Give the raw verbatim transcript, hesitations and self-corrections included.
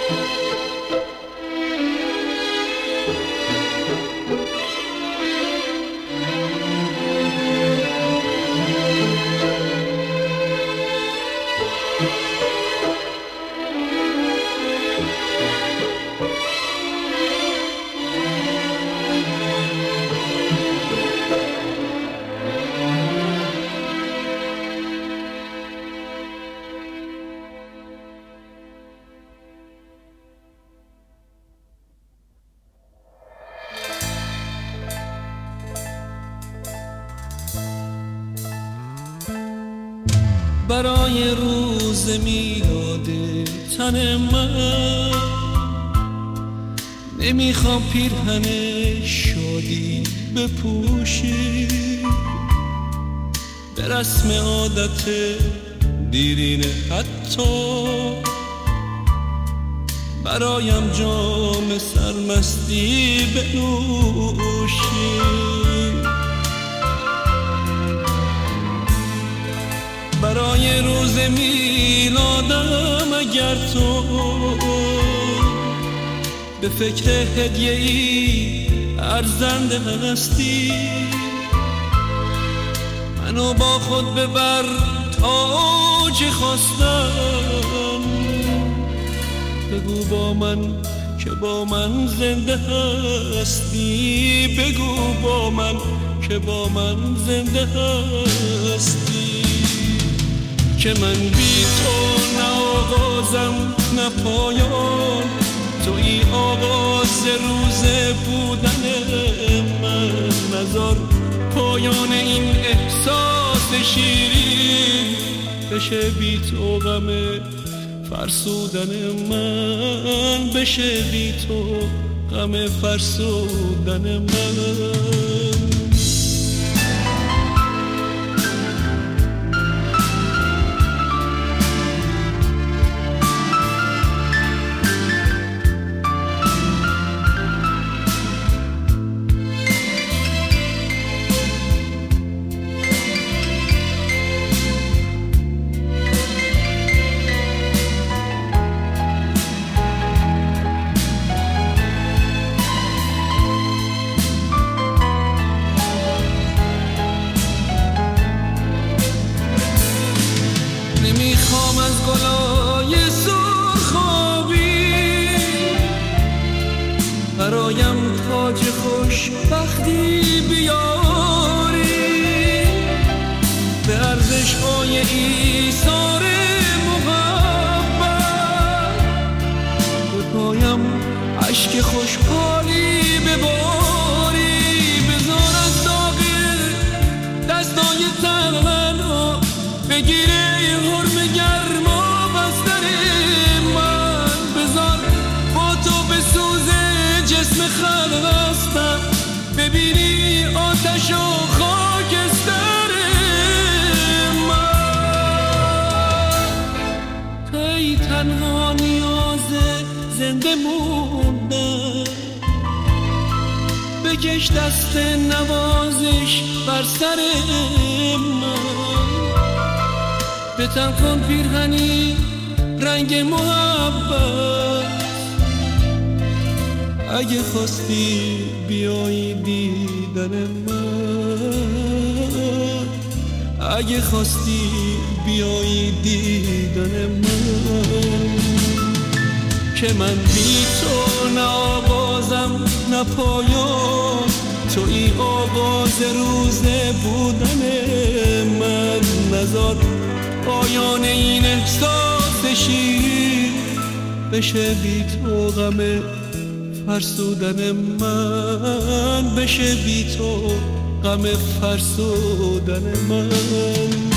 برای روز میلاد تن من نمیخوام پیرهن شادی بپوشی، به رسم عادت دیرینه حتی برایم جام سرمستی بنوشی. برای روز میلادم اگر تو به فکر هدیه ای ارزنده هستی، منو با خود ببر تا چه خواستم، بگو با من که با من زنده هستی، بگو با من که با من زنده هستی. که من بی تو نه آغازم نه پایان، توی آغاز روز بودن من، نذار پایان این احساس شیرین بشه بی تو غم فرسودن من، بشه بی تو غم فرسودن من. نمیخوام از گلای سرخابی برایم تاج خوشبختی بیاری، به ارزش‌های ایثار محبت به پایم اشک خوشحالی بباری، بذار از داغ دستای تنها بگیره حرم گرما بستر من، بذار با تو به سوز جسم خلوستم، ببینی آتش و خاکستر من. توی تنها نیاز زنده موندن، بکش دست نوازش بر سر من، به تن کن پیرهنی رنگ محبت، اگه خواستی بیایی دیدن من، اگه خواستی بیایی دیدن من. که من بی تو نه آغازم نه پایان، توی آغاز روز بودن من، نذار پایان این احساس شیر بشه بی تو غم فرسودن من، بشه بی تو غم فرسودن من.